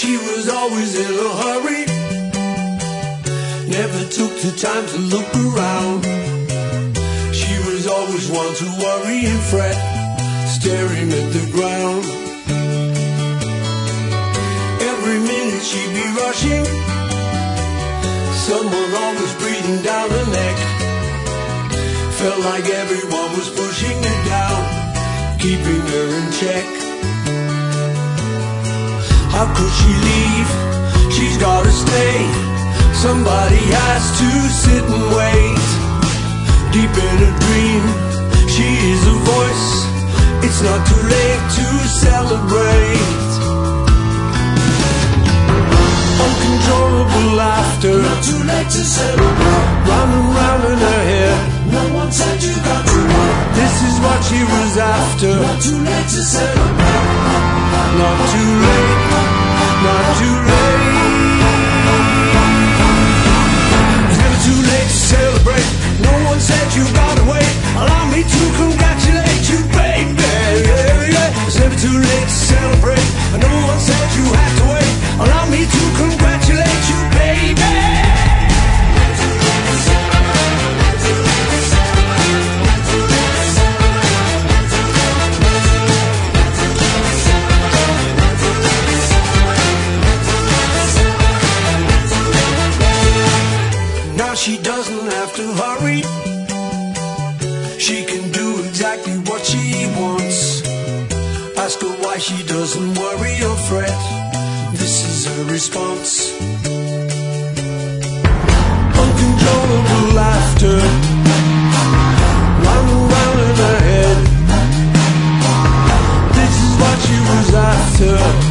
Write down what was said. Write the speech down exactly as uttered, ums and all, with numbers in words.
She was always in a hurry, never took the time to look around. She was always one to worry and fret, staring at the ground. Every minute she'd be rushing, someone always breathing down her neck. Felt like everyone was pushing her down, keeping her in check. How could she leave? She's gotta stay. Somebody has to sit and wait. Deep in a dream, she is a voice. It's not too late to celebrate. Uncontrollable laughter, Not too late to celebrate. round and round in her head. No one said you got to wait. This is what she was after. Not too late to celebrate. Not too late, not too late. It's never too late to celebrate. No one said you gotta wait. Allow me to congratulate you, baby. Yeah, yeah. It's never too late to celebrate. No one said you had to wait. Allow me to congratulate you, baby. Now she doesn't have to hurry. She can do exactly what she wants. Ask her why she doesn't worry or fret. This is her response. Uncontrollable laughter, round and round in her head. This is what she was after.